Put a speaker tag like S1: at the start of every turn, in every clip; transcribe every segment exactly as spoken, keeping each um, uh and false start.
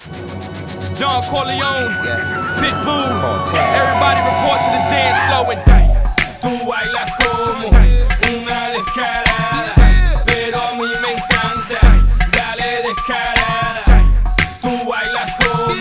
S1: Don Corleone,
S2: Yeah.
S1: Pitbull.
S2: Montana.
S1: Everybody report to the dance floor and dance. Tú bailas como una descarada, pero a mí me encanta. Dale descarada. Tú bailas como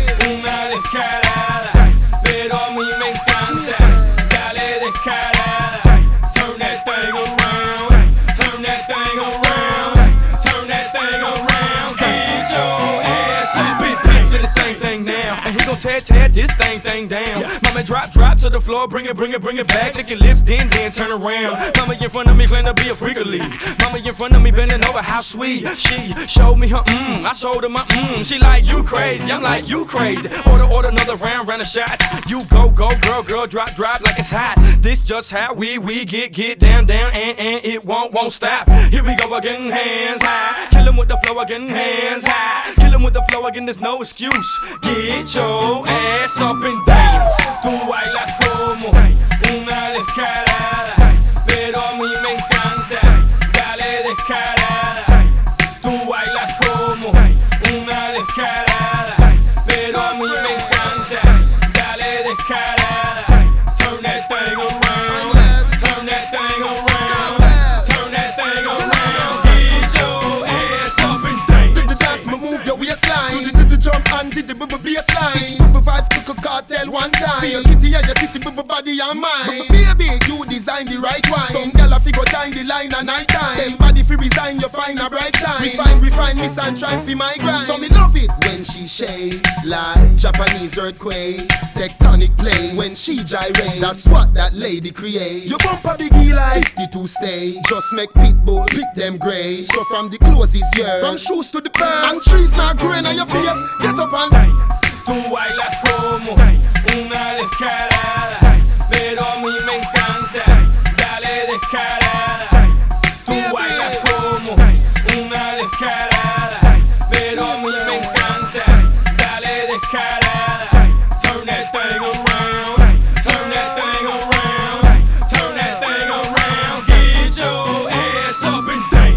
S1: una descarada, pero a mí me encanta. Dale descarada. Turn that thing around. Turn that thing around. Turn that thing around. Get your ass up. Big pips in the same thing now. And he gon' tear, tear this thing, thing down. Mama drop, drop to the floor. Bring it, bring it, bring it back. Lick your lips, then, then turn around. Mama in front of me, claim to be a freak of league. Mama in front of me, bending over, how sweet. She showed me her mmm. I showed her my mmm. She like, you crazy. I'm like, you crazy. Order, order another round, round of shots. You go, go, girl, girl, drop, drop like it's hot. This just how we, we get, get down, down, and, and it won't, won't stop. Here we go again, hands high. Kill him with the flow again, hands high. Kill him with the flow again, there's no excuse. Get your ass up and dance. Tú bailas como una descarada, pero a mí me encanta. Dale descarada. Tú bailas como una descarada, pero a mí me encanta. Dale descarada. Turn that thing around. Turn that thing around. Turn that thing around. Get your ass up and dance.
S3: Did the dance, me move your waistline. Did the, did the jump and did the b b bassline. It's five vibes, cook a cartel one time. See your kitty and your kitty, b b body and mine. Baby, you design the right wine. Some gal a figure time the line at night time. Them body fi resign, you find a bright shine. Refine, refine, miss and try fi my grind. So me love it when she shakes like Japanese earthquakes. Tectonic play when she gyrates. That's what that lady creates. Your bumper biggie like fifty-two stay. Just make Pitbull pick them grades. So from the clothes is yours, from shoes to the pants, and trees not growing on your face. Get up and
S1: dance. Tú bailas como una descarada, pero a mí me encanta. Dale descarada. Tú bailas como una descarada, pero a mí me encanta. Dale descarada. Turn that thing around. Turn that thing around. Turn that thing around. Get your ass up and dance.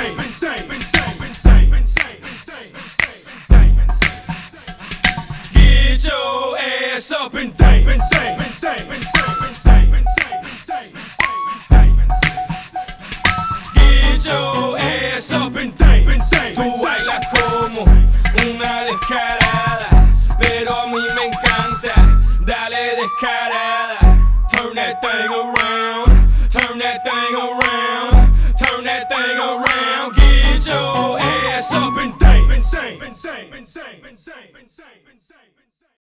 S1: Get your ass up and dance. Get your ass up and dance. Tú bailas como una descarada, pero a mí me encanta. Dale descarada. Turn that thing around. Turn that thing around. Turn that thing around. Get your ass up and dance.